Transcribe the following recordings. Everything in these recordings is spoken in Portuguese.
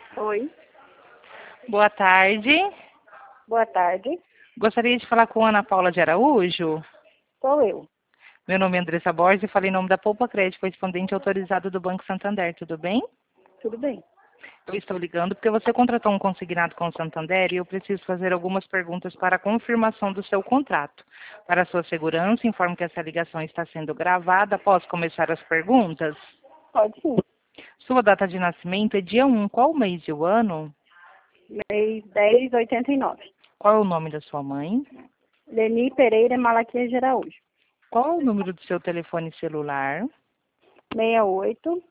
Oi, Boa tarde. boa tarde. Gostaria de falar com Ana Paula de Araújo. Sou eu. Meu nome é Andressa Borges e falei em nome da Poupa Crédito, correspondente autorizado do Banco Santander. Tudo bem? Tudo bem? Eu estou ligando porque você contratou um consignado com o Santander e eu preciso fazer algumas perguntas para a confirmação do seu contrato. Para a sua segurança, informo que essa ligação está sendo gravada. Posso começar as perguntas? Pode sim. Sua data de nascimento é dia 1. Qual o mês e o ano? Mês 1089. Qual é o nome da sua mãe? Leni Pereira Malaquias de Araújo. Qual é o número do seu telefone celular? 68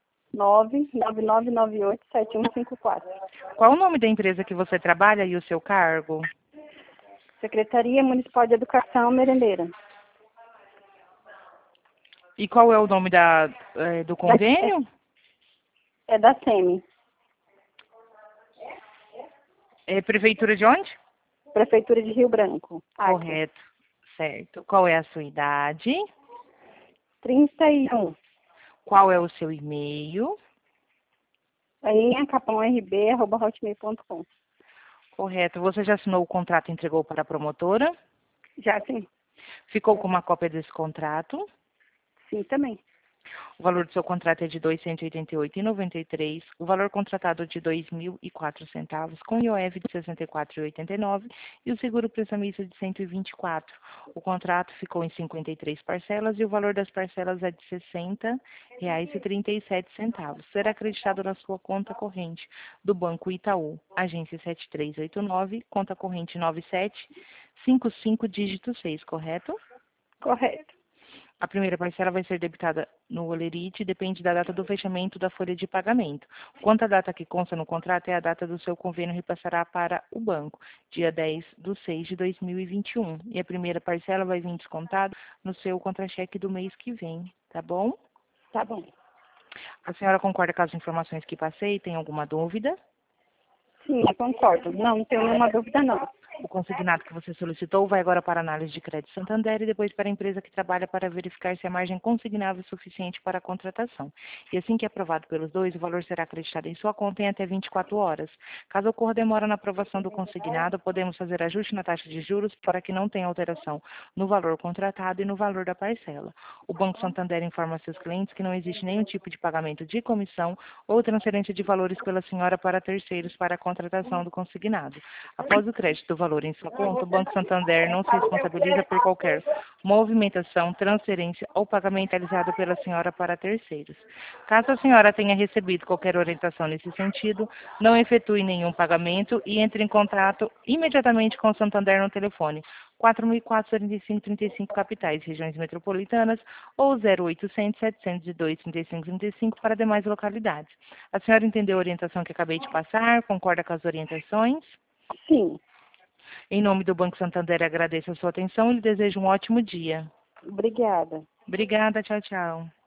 99998 7154. Qual o nome da empresa que você trabalha e o seu cargo? Secretaria Municipal de Educação Merendeira. E qual é o nome do convênio? É da SEMI, É Prefeitura de onde? Prefeitura de Rio Branco. Acre. Correto, certo. Qual é a sua idade? 31. Qual é o seu e-mail? capãorb@hotmail.com. Correto. Você já assinou o contrato e entregou para a promotora? Já sim. Ficou com uma cópia desse contrato? Sim, também. O valor do seu contrato é de R$ 288,93. O valor contratado de R$ 2.004, com IOF de R$ 64,89 e o seguro prestamista de R$ 124. O contrato ficou em 53 parcelas e o valor das parcelas é de R$ 60,37. Será acreditado na sua conta corrente do Banco Itaú, agência 7389, conta corrente 9755, dígito 6, correto? Correto. A primeira parcela vai ser debitada no Olerite e depende da data do fechamento da folha de pagamento. Quanto à data que consta no contrato é a data do seu convênio repassará para o banco, dia 10/6/2021. E a primeira parcela vai vir descontada no seu contra-cheque do mês que vem, tá bom? Tá bom. A senhora concorda com as informações que passei? Tem alguma dúvida? Sim, eu concordo. Não tenho nenhuma dúvida, não. O consignado que você solicitou vai agora para a análise de crédito Santander e depois para a empresa que trabalha para verificar se a margem consignável é suficiente para a contratação. E assim que aprovado pelos dois, o valor será acreditado em sua conta em até 24 horas. Caso ocorra demora na aprovação do consignado, podemos fazer ajuste na taxa de juros para que não tenha alteração no valor contratado e no valor da parcela. O Banco Santander informa seus clientes que não existe nenhum tipo de pagamento de comissão ou transferência de valores pela senhora para terceiros para a contratação do consignado. Após o crédito do valor em sua conta, o Banco Santander não se responsabiliza por qualquer movimentação, transferência ou pagamento realizado pela senhora para terceiros. Caso a senhora tenha recebido qualquer orientação nesse sentido, não efetue nenhum pagamento e entre em contato imediatamente com o Santander no telefone 4.445-35 capitais, regiões metropolitanas ou 0800-702-3535 para demais localidades. A senhora entendeu a orientação que acabei de passar? Concorda com as orientações? Sim. Em nome do Banco Santander, agradeço a sua atenção e lhe desejo um ótimo dia. Obrigada. Obrigada, tchau, tchau.